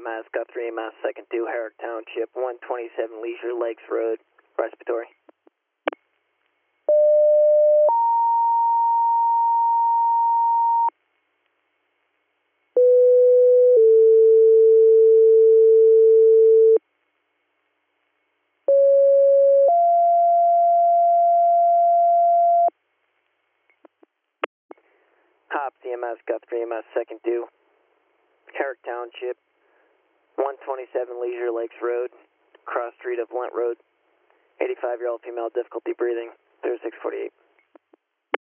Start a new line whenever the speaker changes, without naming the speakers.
EMS, got 3 EMS, second 2, Herrick Township, 127 Leisure Lakes Road, respiratory. Hops EMS, got 3 EMS, second 2, Herrick Township, 127 Leisure Lakes Road, cross street of Lent Road, 85-year-old female, difficulty breathing, 3648.